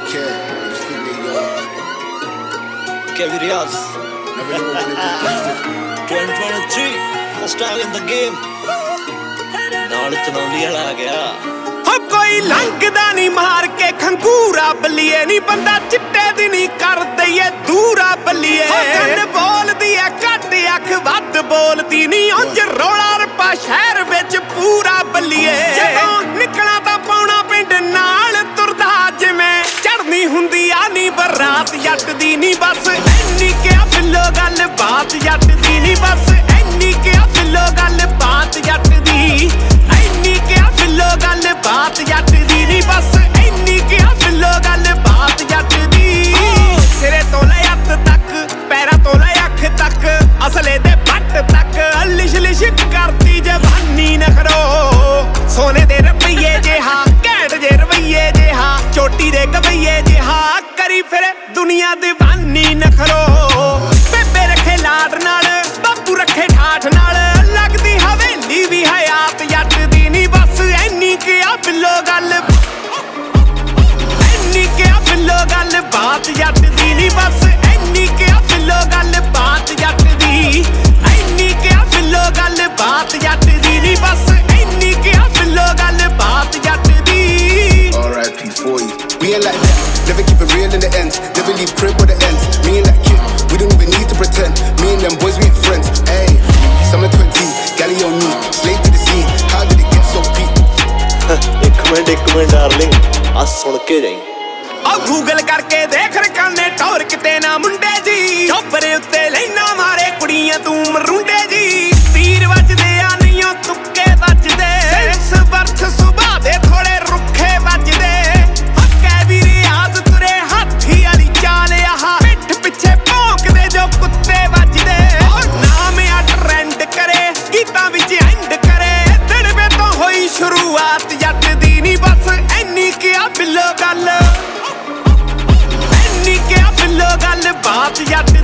Kevin Riaz. 2023, first time in the game. ਨਾਲ ਚਨਾਉਂਦੀ ਵਾਲਾ ਆ ਗਿਆ। ਹੋ ਕੋਈ ਲੰਘਦਾ ਨਹੀਂ ਮਾਰ ਕੇ ਖੰਗੂਰਾ ਬੱਲੀਏ ਨੀ ਬੰਦਾ ਚਿੱਟੇ ਦੀ ਨਹੀਂ ਕਰ ਦਈਏ ਦੂਰਾ ਬੱਲੀਏ। ਕੰਨ ਬੋਲਦੀ ਐ ਘੱਟ ਅੱਖ ਵੱਧ ਬੋਲਦੀ ਨਹੀਂ ਉਂਝ ਰੌਲਾ ਰੱਪਾ ਸ਼ਹਿਰ ਵਿੱਚ ਪੂਰਾ ਬੱਲੀਏ। ਜਦੋਂ ਨਿਕਲਾਂ ਤਾਂ ਪਾਉਣਾ ਪਿੰਡ ਨਾਲ ਤੁਰਦਾ ਜਿਵੇਂ ਚੜ੍ਹਨੀ ਹੁੰਦੀ ਆ ਨੀ ਬਰਾਤ ਜੱਟ ਦੀ ਨੀ ਬਸ ਇੰਨੀ ਕਿਆ ਬਿੱਲੋ ਗੱਲ ਬਾਤ ਜੱਟ ਦੀ ਨੀ ਬਸ ਇੰਨੀ ਕਿਆ ਬਿੱਲੋ ਗੱਲ ਬਾਤ ਜੱਟ ਦੀ ਇੰਨੀ ਕਿਆ ਬਿੱਲੋ ਗੱਲ ਬਾਤ ਜੱਟ ਦੀ ਨੀ ਬਸ ਇੰਨੀ ਕਿਆ ਬਿੱਲੋ ਗੱਲ ਬਾਤ ਜੱਟ ਦੀ। ਸਿਰੇ ਤੋਂ ਲੈ ਹੱਥ ਤੱਕ ਪੈਰਾਂ ਤੋਂ ਲੈ ਅੱਖ ਤੱਕ ਅਸਲੇ ਦੇ ਪੱਟ ਤੱਕ ਲਿਸ਼ ਲਿਸ਼ ਕਰਦੀ ਜਵਾਨੀ ਨਖਰੋ ਸੋਨੇ ਦੇ ਰੁਪਈਏ ਜਿਹਾ ਘੈਂਟ ਜੇ ਰਵਈਏ ਜਿਹਾ ਚੋਟੀ ਦੇ ਗਵਈਏ ਜਿਹਾ ਕਰੀ ਫਿਰ ਦੁਨੀਆ ਦੀਵਾਨੀ ਨਖਰੋ। ਬੇਬੇ ਰੱਖੇ ਲਾਡ ਨਾਲ ਬਾਪੂ ਰੱਖੇ ਠਾਠ ਨਾਲ ਲੱਗਦੀ ਹਵੇਲੀ ਵੀ ਹਯਾਤ ਜੱਟ ਦੀ ਨੀ ਬਸ ਇੰਨੀ ਕਿਆ ਬਿੱਲੋ ਗੱਲ ਇੰਨੀ ਕਿਆ ਬਿੱਲੋ ਗੱਲ ਬਾਤ ਜੱਟ ਦੀ ਨੀ ਬਸ ਇੰਨੀ ਕਿਆ ਬਿੱਲੋ ਗੱਲ ਬਾਤ ਜੱਟ ਦੀ ਇੰਨੀ ਕਿਆ ਬਿੱਲੋ ਗੱਲ ਬਾਤ ਜੱਟ ਦੀ ਨੀ ਬਸ ਇੰਨੀ ਕਿਆ ਬਿੱਲੋ ਗੱਲ ਬਾਤ ਜੱਟ ਦੀ। R.I.P. for you. We ain't like that. Never keep it real in the ends. Never leave crib with the ends. Me and that kid, we don't even need to pretend. Me and them boys, we ain't friends. Ayy, summer 20, galley on me, slave to the scene. How did it get so deep? ਇੱਕ minute darling ਆ ਸੁਣ ਕੇ ਜਾਈ। ਆ Google ਕਰਕੇ ਦੇਖ ਰਕਾਨੇ ਟੌਰ ਕਿਤੇ ਨਾ ਮੁੰਡੇ ਜੀ ਚੋਪਰੇ ਉੱਤੇ ਲੈਣਾ ਮਾਰੇ ਕੁੜੀਆਂ ਤੂੰ ਮਰੁੰਡੇ ਜੀ ਤੀਰ ਵੱਜਦੇ ਆ ਨਹੀਂ ਤੁੱਕੇ ਵੱਜਦੇ ਸੈਂਸ ਵਰਥ ਸੁਭਾ ਦੇ ਥੋੜੇ ਰੁੱਖੇ ਵੱਜਦੇ ਹੱਕੇ ਵੀ ਰਿਆਜ਼ ਤੁਰੇ ਹਾਥੀ ਵਾਲੀ ਚਾਲ ਆਹ ਪਿੱਠ ਪਿੱਛੇ ਭੌਂਕਦੇ ਜੋ ਕੁੱਤੇ ਵੱਜਦੇ ਨਾਮ ਆ ਟ੍ਰੈਂਡ ਕਰੇ ਗੀਤਾਂ ਵਿੱਚ ਐਂਡ ਕਰੇ ਦੜਵੇ ਤੋਂ ਹੋਈ ਸ਼ੁਰੂਆਤ ਜੱਟ ਦੀ ਨੀ ਬਸ ਇੰਨੀ ਕਿਆ ਬਿੱਲੋ ਗੱਲ ਇੰਨੀ ਕਿਆ ਬਿੱਲੋ ਗੱਲ ਬਾਤ ਜੱਟ